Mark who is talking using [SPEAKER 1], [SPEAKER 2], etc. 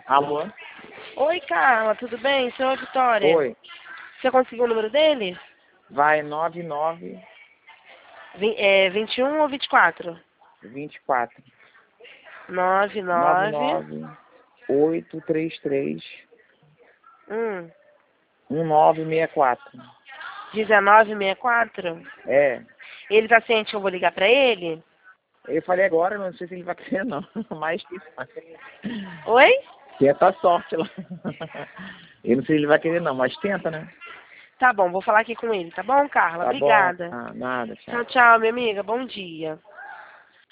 [SPEAKER 1] Alô?
[SPEAKER 2] Oi, Carla, tudo bem? Sou a Vitória.
[SPEAKER 1] Oi.
[SPEAKER 2] Você conseguiu o número dele?
[SPEAKER 1] Vai 99
[SPEAKER 2] 21 ou 24?
[SPEAKER 1] 24
[SPEAKER 2] 99
[SPEAKER 1] 99 833
[SPEAKER 2] 1
[SPEAKER 1] 1964.
[SPEAKER 2] 1964?
[SPEAKER 1] É.
[SPEAKER 2] Ele tá ciente que eu vou ligar pra ele?
[SPEAKER 1] Eu falei agora, não sei se ele vai querer não, mas
[SPEAKER 2] Oi?
[SPEAKER 1] tenta a sorte lá. Eu não sei se ele vai querer não, mas tenta, né?
[SPEAKER 2] Tá bom, vou falar aqui com ele, tá bom, Carla?
[SPEAKER 1] Tá bom.
[SPEAKER 2] Obrigada.
[SPEAKER 1] Ah, nada, tchau.
[SPEAKER 2] Tchau, tchau, minha amiga. Bom dia.